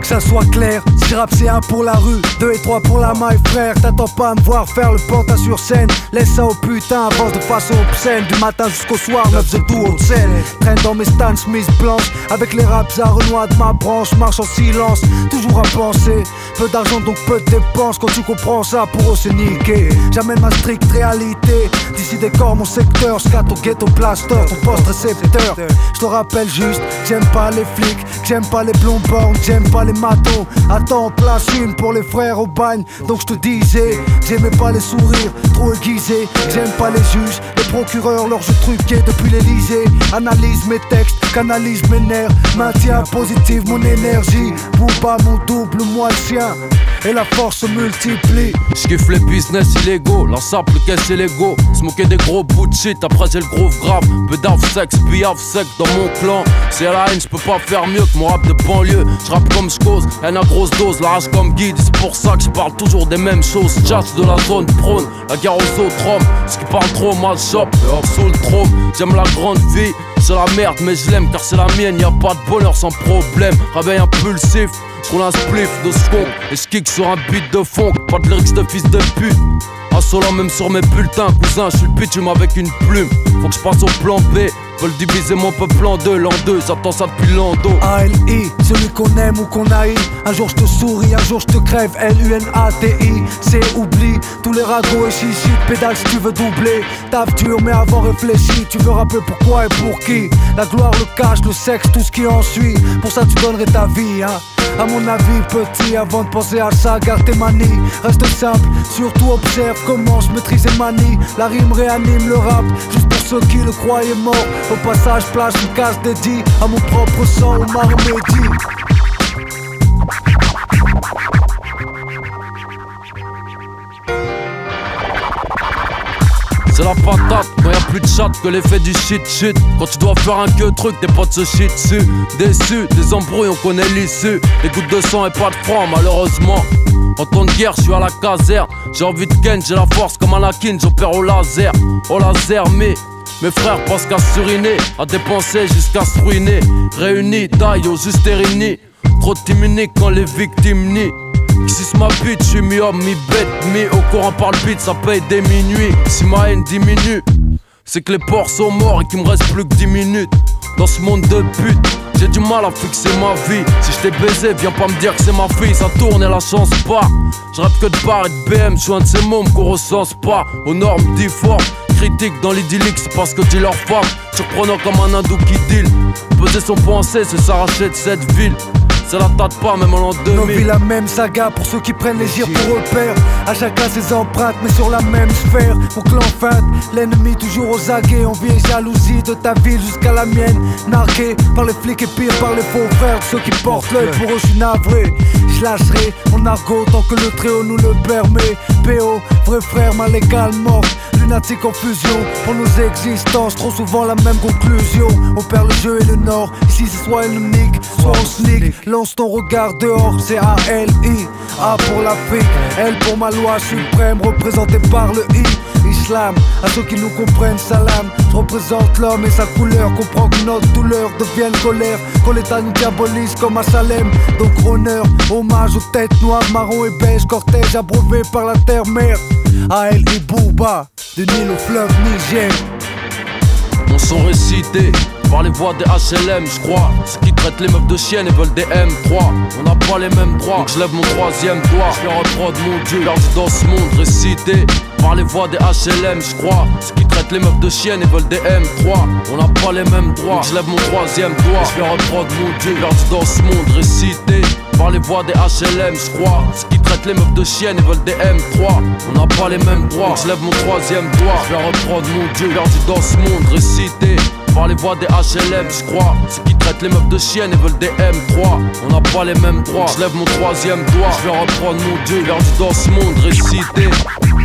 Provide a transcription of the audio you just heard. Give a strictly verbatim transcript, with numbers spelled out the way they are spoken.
que ça soit clair. Si rap c'est un pour la rue, deux et trois pour la maille frère. T'attends pas à me voir faire le pantin sur scène. Laisse ça au putain, avance de façon obscène. Du matin jusqu'au soir, neuf de tout haute scène. Traîne dans mes Stan Smith blanches, avec les raps à Renoir de ma branche. Marche en silence, toujours à penser. Peu d'argent donc peu de dépenses. Quand tu comprends ça, pour eux c'est niqué. J'amène ma stricte réalité. D'ici décor mon secteur, scat au ghetto blaster, ton poste récepteur. Je te rappelle juste, j'aime pas les flics, j'aime pas les blonds bornes, j'aime pas les matos. Attends, place une pour les frères au bagne. Donc je te disais, j'aimais pas les sourires trop aiguisés. J'aime pas les juges, les procureurs, leurs jeux truqués depuis l'Elysée. Analyse mes textes, canalise mes nerfs, maintiens positive mon énergie. Booba mon double, moi le sien, et la force se multiplie. J'kiffe les business illégaux, la simple caisse et l'ego. Smoker des gros bouts de shit, après c'est le groove grave. Peu d'ave sexe, piaf sec dans mon clan. C'est à la haine, j'peux pas faire mieux que mon rap de banlieue. J'rappe comme j'cause, haine à grosse dose, la rage comme guide. C'est pour ça que j'parle toujours des mêmes choses. Jazz de la zone prône, la guerre aux autres hommes. Ce qui parle trop mal shop, hors sous le trône. J'aime la grande vie, c'est la merde mais je l'aime car c'est la mienne. Y'a pas de bonheur sans problème, réveil impulsif. J'roule un spliff de skunk et j'kick sur un beat de funk. Pas de lyrics de fils de pute. Assolant même sur mes bulletins, cousin, j'suis le bitume avec une plume. Faut que j'passe au plan B, veulent diviser mon peuple en deux, l'an deux, j'attends ça depuis l'an deux. A L I, celui qu'on aime ou qu'on haït. Un jour j'te souris, un jour j'te crève. L U N A T I, c'est oubli. Tous les ragots et chichi, pédale si tu veux doubler. Taf dur mais avant réfléchi, tu veux rappeler pourquoi et pour qui. La gloire, le cash, le sexe, tout ce qui en suit. Pour ça tu donnerais ta vie, hein. À mon avis petit, avant de penser à ça, garde tes manies. Reste simple, surtout observe comment je maîtrise et manie. La rime réanime le rap, juste pour ceux qui le croyaient mort. Au passage, place une case dédiée à mon propre sang, au Marmédi. C'est la patate, quand y'a plus de chat que l'effet du shit shit. Quand tu dois faire un que truc, tes potes se shit dessus. Déçus, des embrouilles, on connaît l'issue. Des gouttes de sang et pas de franc, malheureusement. En temps de guerre, je suis à la caserne. J'ai envie de ken, j'ai la force comme Anakin, j'opère au laser. Au laser, mais mes frères pensent qu'à suriner, à dépenser jusqu'à se ruiner. Réunis, taille au juste réunis. Trop timinique quand les victimes nient. Si ma bite, j'suis mi-homme, mi-bête, mi au courant par le beat, ça paye des minuits. Si ma haine diminue, c'est que les porcs sont morts et qu'il me reste plus que dix minutes. Dans ce monde de pute, j'ai du mal à fixer ma vie. Si je t'ai baisé, viens pas me dire que c'est ma fille. Ça tourne et la chance part. Je rêve que de bar et de B M, j'suis un de ces mômes qu'on recense pas. Aux normes difformes, critique dans l'idyllique, c'est parce que dit leur femme. Surprenant comme un hindou qui deal. Peser son pensée, c'est s'arracher de cette ville. Ça la tâte pas même en l'an deux mille. On vit la même saga pour ceux qui prennent les gires pour repère. À chacun ses empreintes mais sur la même sphère. Mon clan feinte, l'ennemi toujours aux aguets. Envie et jalousie de ta ville jusqu'à la mienne. Nargué par les flics et pire par les faux frères. Ceux qui portent l'œil pour eux je suis navré. Je lâcherai mon argot tant que le tréau nous le permet. P O, vrai frère mal égal mort. Lunatique en fusion pour nos existences. Trop souvent la même conclusion. On perd le jeu et le nord. Ici c'est soit unique, soit on sneak. Lance ton regard dehors, c'est A L I. A pour l'Afrique, L pour ma loi suprême, représentée par le I. Islam, à ceux qui nous comprennent, salam. Je représente l'homme et sa couleur. Comprends que notre douleur devienne colère. Quand l'état nous diabolise comme à Salem. Donc honneur, hommage aux têtes noires, marron et beige. Cortège abreuvé par la terre-mère. A L I Booba, du Nil au fleuve Niger. Mon son récité par les voix des H L M, j'crois. Ceux qui traitent les meufs de chiennes et veulent des M trois. On n'a pas les mêmes droits, donc j'lève mon troisième doigt. J'fais reprod mon dieu, perdu dans ce monde récité par les voix des H L M, j'crois. Ceux qui traitent les meufs de chiennes et veulent des M trois. On n'a pas les mêmes droits, donc j'lève mon troisième doigt. J'fais reprod mon dieu, perdu dans ce monde récité par les voix des H L M, j'crois. Ceux qui traitent les meufs de chiennes et veulent des M trois. On n'a pas les mêmes droits, donc j'lève mon troisième doigt. J'fais reprod mon dieu, perdu dans ce monde récité par les voix des H L M, j'crois. Ceux qui traitent les meufs de chiennes et veulent des M trois. On n'a pas les mêmes droits, j'lève mon troisième doigt. J'vais reprendre mon dieu, perdu dans ce monde récité